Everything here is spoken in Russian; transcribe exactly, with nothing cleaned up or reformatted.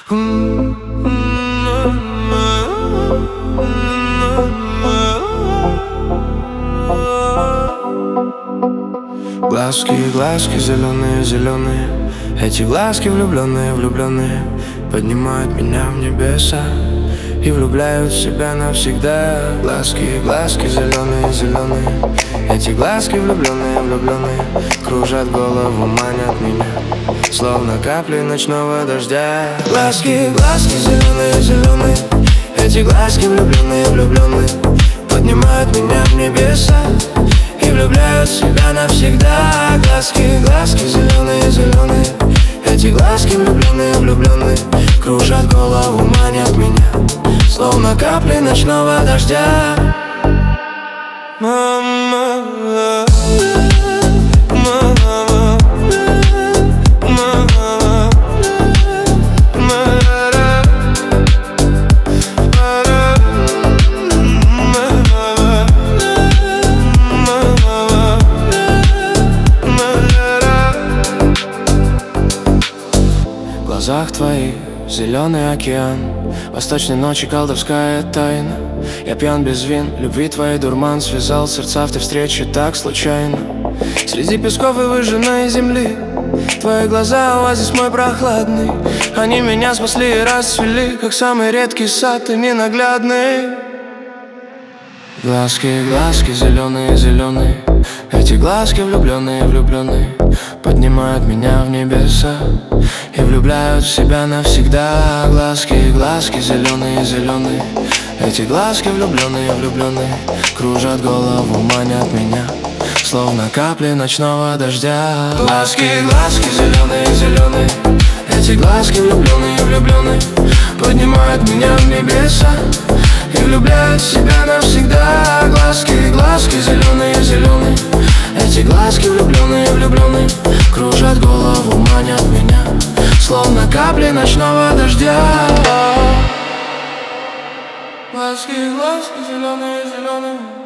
Глазки, глазки зеленые, зеленые. Эти глазки влюбленные, влюбленные поднимают меня в небеса и влюбляют в себя навсегда. Глазки, глазки зеленые, зеленые. Эти глазки влюбленные, влюбленные кружат голову, манят меня, словно капли ночного дождя. Глазки, глазки зеленые, зеленые. Эти глазки влюбленные, влюбленные поднимают меня в небеса и влюбляют в себя навсегда. Глазки, глазки зеленые, зеленые. Эти глазки влюбленные, влюбленные кружат голову, манят меня, словно капли ночного дождя. Мама, мама, мама, в глазах твоих зеленый океан, восточной ночи колдовская тайна. Я пьян без вин, любви твоей дурман связал сердца в той встрече так случайно. Среди песков и выжженной земли твои глаза, оазис мой прохладный. Они меня спасли и расцвели, как самый редкий сад и ненаглядный. Глазки, глазки зеленые, зеленые. Эти глазки влюбленные, влюбленные поднимают меня в небеса и влюбляют в себя навсегда. Глазки, глазки зеленые, зеленые. Эти глазки влюбленные, влюбленные кружат голову, манят меня, словно капли ночного дождя. Глазки, глазки зеленые, зеленые. Эти глазки влюбленные, влюбленные поднимают меня в небеса и влюбляют в себя навсегда. Глазки, глазки зеленые, зеленые. Эти глазки влюбленные, влюбленные кружат голову, манят меня, словно капли ночного дождя. Глазки, глазки зеленые, зеленые.